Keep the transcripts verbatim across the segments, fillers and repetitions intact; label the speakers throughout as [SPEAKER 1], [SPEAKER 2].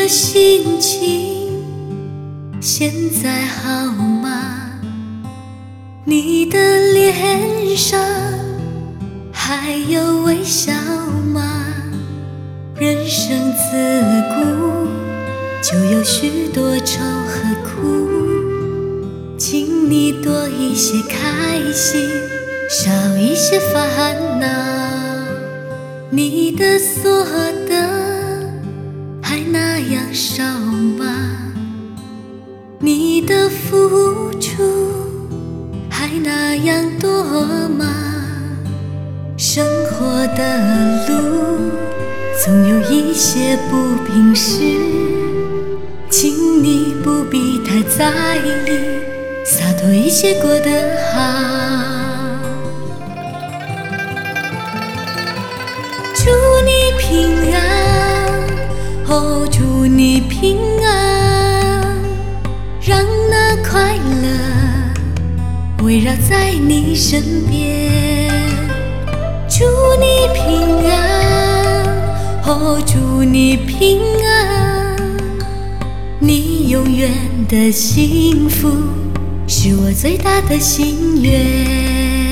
[SPEAKER 1] 的心情现在好吗？你的脸上还有微笑吗？人生自古就有许多愁和苦，请你多一些开心，少一些烦恼。你的所得还那样少吗？你的付出还那样多吗？生活的路总有一些不平事，请你不必太在意，洒脱一些过得好。祝你平安，哦，祝你平安，让那快乐围绕在你身边。祝你平安，哦，祝你平安，你永远的幸福是我最大的心愿。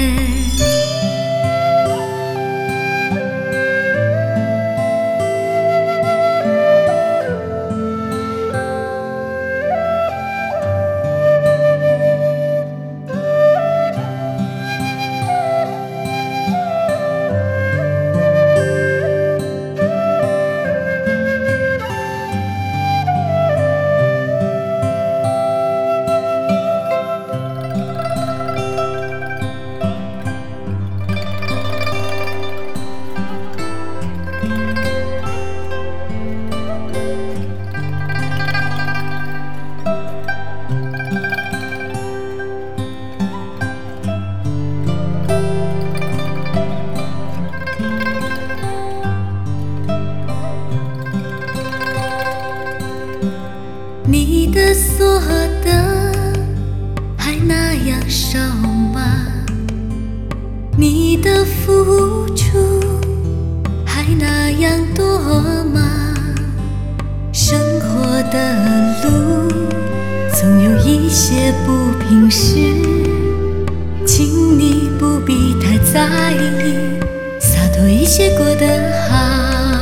[SPEAKER 1] 你的所得还那样少吗？你的付出还那样多吗？生活的路总有一些不平事，请你不必太在意，洒脱一些过得好。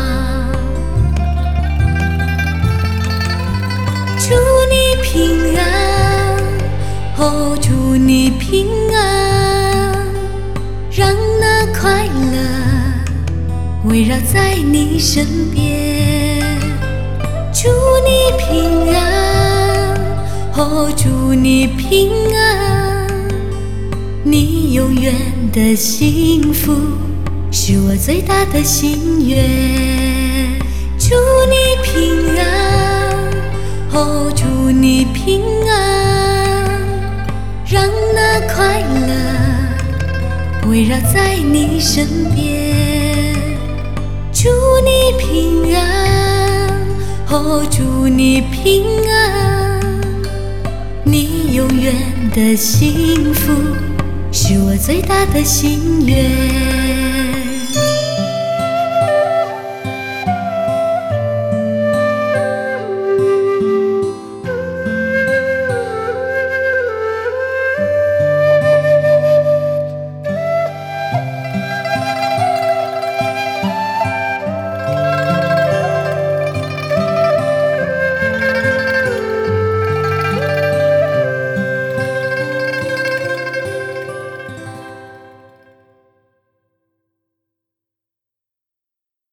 [SPEAKER 1] 祝你平安，哦，祝你平安，让那快乐围绕在你身边。祝你平安，哦，祝你平安，你永远的幸福是我最大的心愿。祝你平安，哦，祝你平安，让那快乐围绕在你身边。祝你平安，哦，祝你平安，你永远的幸福是我最大的心愿。